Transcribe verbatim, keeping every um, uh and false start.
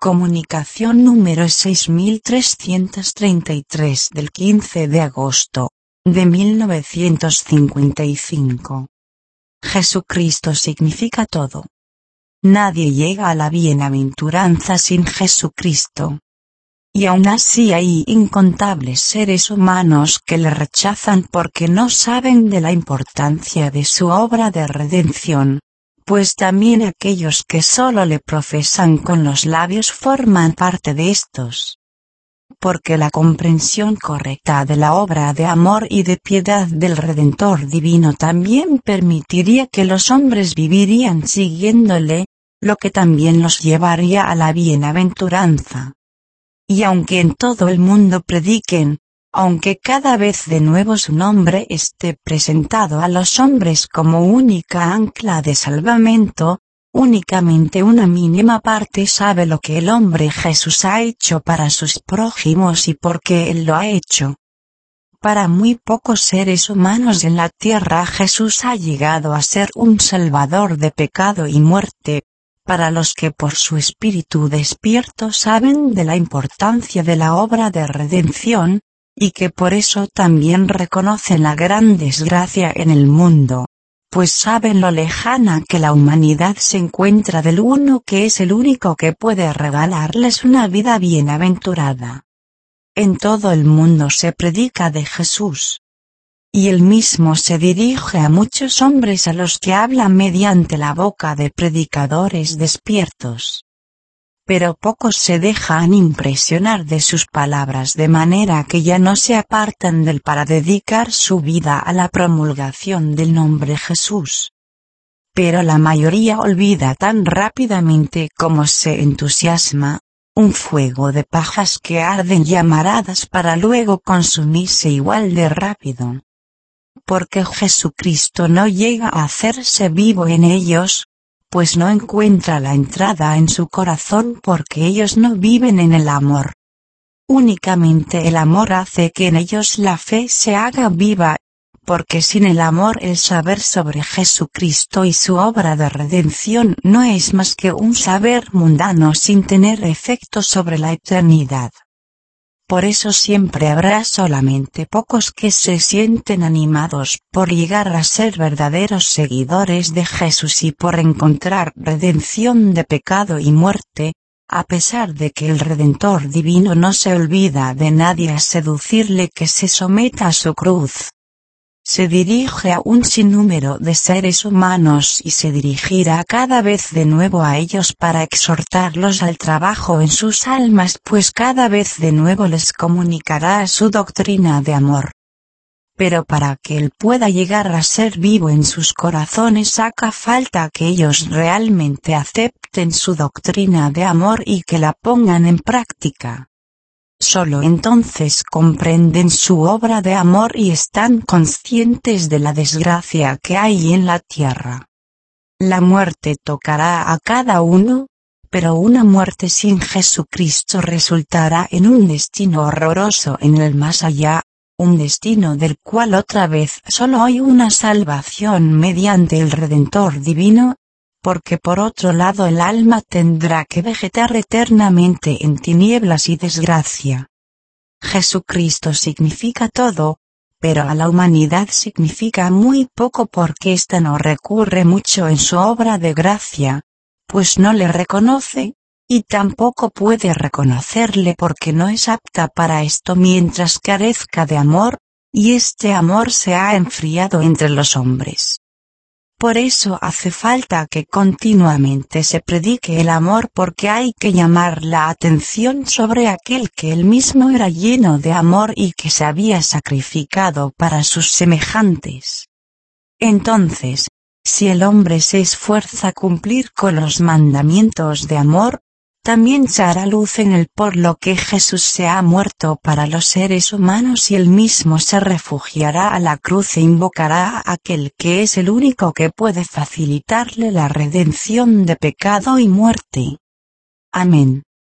Comunicación número seis mil trescientos treinta y tres del quince de agosto de mil novecientos cincuenta y cinco. Jesucristo significa todo. Nadie llega a la bienaventuranza sin Jesucristo. Y aún así hay incontables seres humanos que le rechazan porque no saben de la importancia de su obra de redención, pues también aquellos que solo le profesan con los labios forman parte de estos. Porque la comprensión correcta de la obra de amor y de piedad del Redentor divino también permitiría que los hombres vivirían siguiéndole, lo que también los llevaría a la bienaventuranza. Y aunque en todo el mundo prediquen, aunque cada vez de nuevo su nombre esté presentado a los hombres como única ancla de salvamento, únicamente una mínima parte sabe lo que el hombre Jesús ha hecho para sus prójimos y por qué Él lo ha hecho. Para muy pocos seres humanos en la tierra Jesús ha llegado a ser un salvador de pecado y muerte, para los que por su espíritu despierto saben de la importancia de la obra de redención, y que por eso también reconocen la gran desgracia en el mundo, pues saben lo lejana que la humanidad se encuentra del uno que es el único que puede regalarles una vida bienaventurada. En todo el mundo se predica de Jesús. Y él mismo se dirige a muchos hombres a los que habla mediante la boca de predicadores despiertos. Pero pocos se dejan impresionar de sus palabras de manera que ya no se apartan del para dedicar su vida a la promulgación del nombre Jesús. Pero la mayoría olvida tan rápidamente como se entusiasma, un fuego de pajas que arden llamaradas para luego consumirse igual de rápido. Porque Jesucristo no llega a hacerse vivo en ellos, pues no encuentra la entrada en su corazón porque ellos no viven en el amor. Únicamente el amor hace que en ellos la fe se haga viva, porque sin el amor el saber sobre Jesucristo y su obra de redención no es más que un saber mundano sin tener efecto sobre la eternidad. Por eso siempre habrá solamente pocos que se sienten animados por llegar a ser verdaderos seguidores de Jesús y por encontrar redención de pecado y muerte, a pesar de que el Redentor divino no se olvida de nadie a seducirle que se someta a su cruz. Se dirige a un sinnúmero de seres humanos y se dirigirá cada vez de nuevo a ellos para exhortarlos al trabajo en sus almas, pues cada vez de nuevo les comunicará su doctrina de amor. Pero para que él pueda llegar a ser vivo en sus corazones haga falta que ellos realmente acepten su doctrina de amor y que la pongan en práctica. Solo entonces comprenden su obra de amor y están conscientes de la desgracia que hay en la tierra. La muerte tocará a cada uno, pero una muerte sin Jesucristo resultará en un destino horroroso en el más allá, un destino del cual otra vez solo hay una salvación mediante el Redentor divino, porque por otro lado el alma tendrá que vegetar eternamente en tinieblas y desgracia. Jesucristo significa todo, pero a la humanidad significa muy poco porque ésta no recurre mucho en su obra de gracia, pues no le reconoce, y tampoco puede reconocerle porque no es apta para esto mientras carezca de amor, y este amor se ha enfriado entre los hombres. Por eso hace falta que continuamente se predique el amor porque hay que llamar la atención sobre aquel que él mismo era lleno de amor y que se había sacrificado para sus semejantes. Entonces, si el hombre se esfuerza a cumplir con los mandamientos de amor, también se hará luz en él por lo que Jesús se ha muerto para los seres humanos y él mismo se refugiará a la cruz e invocará a aquel que es el único que puede facilitarle la redención de pecado y muerte. Amén.